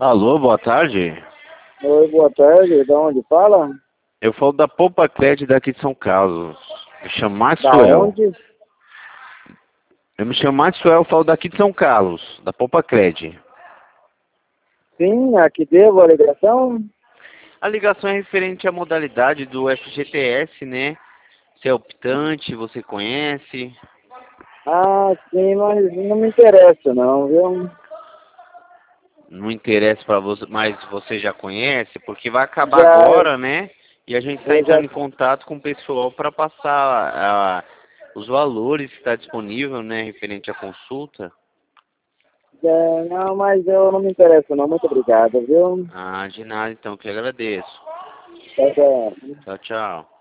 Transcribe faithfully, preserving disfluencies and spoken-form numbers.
Alô, boa tarde. Oi, boa tarde. De onde fala? Eu falo da Poupa Cred daqui de São Carlos. Me chamo Da Maxwell. onde? Eu me chamo Maxwell, eu falo daqui de São Carlos, da Poupa Cred. Sim, aqui devo a ligação. A ligação é referente à modalidade do F G T S, né? Você é optante, você conhece? Ah, sim, mas não me interessa não, viu? Não interessa para você, mas você já conhece? Porque vai acabar Já, agora, né? E a gente está eu já, entrando em contato com o pessoal para passar ah, os valores que está disponível, né? Referente à consulta. já, não, mas eu não me interesso não. Muito obrigado, viu? Ah, de nada, então, que agradeço. Tá, tá. Tchau, tchau.